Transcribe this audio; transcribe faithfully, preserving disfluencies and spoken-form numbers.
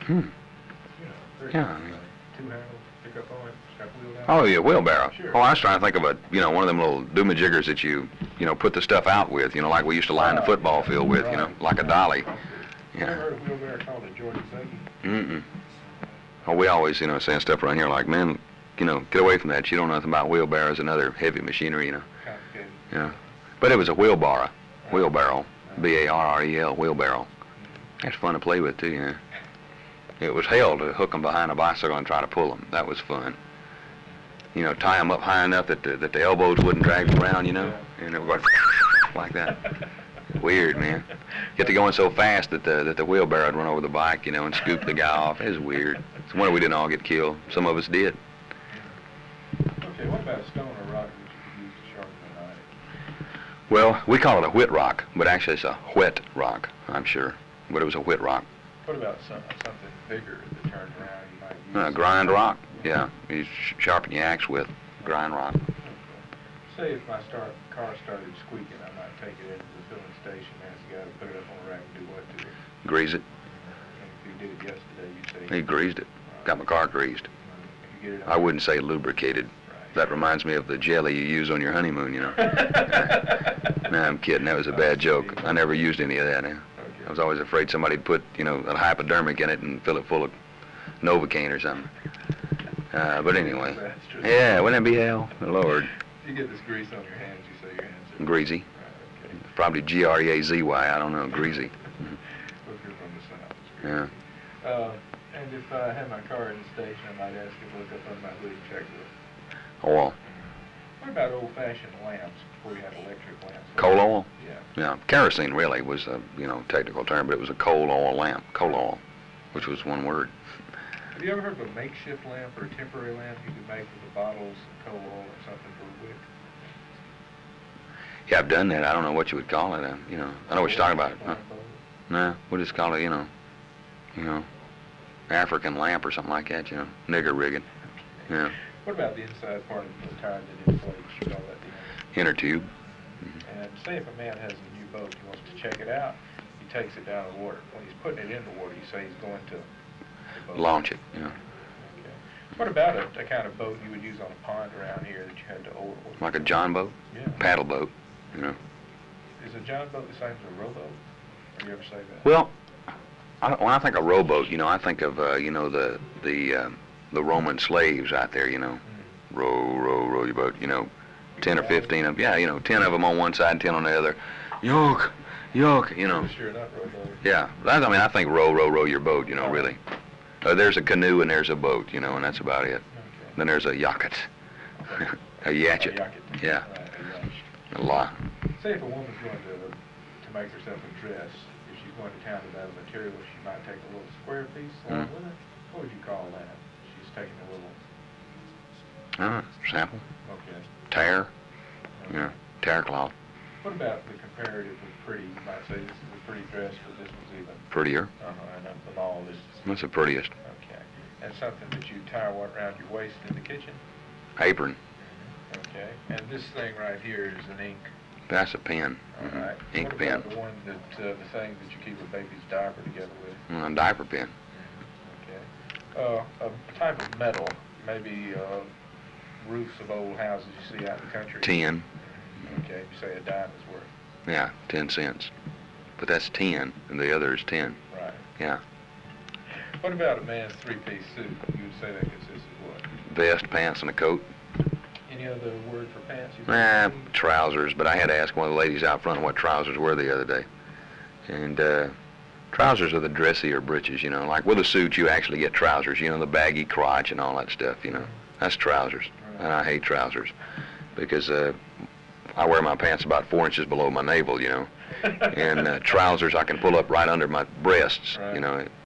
Hmm. You know, very Yeah, simple I mean- thing. Two handles, pick up on it, strap wheel down. Oh, yeah, wheelbarrow. Sure. Oh, I was trying to think of a, you know, one of them little doomajiggers that you, you know, put the stuff out with, you know, like we used to line the Oh, football yeah, field with, you know, right. like a dolly. You Yeah. ever heard of wheelbarrow called a Georgia buggy? Mm-mm. Oh, we always, you know, saying stuff around here like, man, you know, get away from that. You don't know nothing about wheelbarrows and other heavy machinery, you know. Complicated. Yeah. But it was a wheelbarrow. Wheelbarrow. B A R R E L, wheelbarrow. That's fun to play with, too, yeah. It was hell to hook them behind a bicycle and try to pull them. That was fun. You know, tie them up high enough that the, that the elbows wouldn't drag them around, you know, and it would go like that. Weird, man. Get to going so fast that the that the wheelbarrow would run over the bike, you know, and scoop the guy off. It was weird. It's a wonder we didn't all get killed. Some of us did. Okay, what about a stone or rock that you could use to sharpen a knife? Well, we call it a whit rock, but actually it's a whet rock, I'm sure. But it was a whit rock. What about some, something bigger that turns around you might use? Uh, grind rock, yeah. You sh- sharpen your axe with grind rock. Okay. Say if my start, car started squeaking, I might take it into the filling station, ask the guy to put it up on the rack and do what to it? Grease it. And if you did it yesterday, you'd say... He greased it. Got my car greased. If you get it I on- wouldn't say lubricated. Right. That reminds me of the jelly you use on your honeymoon, you know. No, I'm kidding. That was a bad joke. I never used any of that. Eh? I was always afraid somebody'd put, you know, a hypodermic in it and fill it full of Novocaine or something. Uh, but anyway. Yeah, wouldn't that be hell? Lord. If you get this grease on your hands, you say your hands are... Greasy. Right, okay. Probably G R E A Z Y. I don't know. Greasy. Look here from the south. It's Yeah. greasy. Uh, and if I had my car in the station, I might ask you to look up on my hood and check the... Oil. What about old-fashioned lamps before you have electric lamps? Coal oil? Yeah. Yeah. Kerosene really was a, you know, technical term, but it was a coal oil lamp. Coal oil, which was one word. Have you ever heard of a makeshift lamp or a temporary lamp you could make with the bottles of coal oil or something for a wick? Yeah, I've done that. I don't know what you would call it. Uh, you know, I know what you're talking about. Huh? No, we'll just call it, you know, you know, African lamp or something like that, you know, nigger rigging. Yeah. What about the inside part of the tire that inflates? You call that the inner? Inner tube. And say if a man has a new boat, he wants to check it out, he takes it down the water. When he's putting it in the water, you say he's going to the boat. Launch it, yeah. Okay. What about a, a kind of boat you would use on a pond around here that you had to oil? Like a John boat, Yeah. paddle boat, you know. Is a John boat the same as a rowboat? Or you ever say that? Well, I, when I think of rowboat, you know, I think of, uh, you know, the the um, the Roman slaves out there, you know, Mm. row, row, row your boat, you know, ten or fifteen of, yeah, you know, ten of them on one side and ten on the other. Yoke, yoke, you know. Sure, not rowboat. Yeah, that's, I mean, I think row, row, row your boat, you know, really. Uh, there's a canoe and there's a boat, you know, and that's about it. Okay. Then there's a yacht, a yatchet, A yacht. yeah, Right, a yacht. a lot. Say if a woman's going to to make herself a dress, if she's going to town to buy the material, she might take a little square piece along Mm. with it. What would you call that? She's taking a little. Uh, sample, Okay. tear, yeah, tear cloth, What about the comparatively pretty? You might say this is a pretty dress, but this one's even. prettier. Uh-huh, and up and all this. Is, That's the prettiest. okay. And something that you tie wa- around your waist in the kitchen. Apron, Okay. And this thing right here is an ink. that's a pen, All mhm. right. Ink what pen, about the one that uh, the thing that you keep a baby's diaper together with? Mm, a diaper pen. Okay. Uh, a type of metal, maybe uh, roofs of old houses you see out in the country. Ten, Okay, you say a dime is worth. yeah, ten cents. But that's ten, and the other is ten, Right. yeah. What about a man's three-piece suit? You would say that consists of what? Vest, pants, and a coat. Any other word for pants? You Nah, think? trousers, but I had to ask one of the ladies out front what trousers were the other day. And uh, trousers are the dressier breeches, you know. Like with a suit, you actually get trousers, you know, the baggy crotch and all that stuff, you know. That's trousers. And I hate trousers because uh, I wear my pants about four inches below my navel, you know. And uh, trousers I can pull up right under my breasts, Right. you know.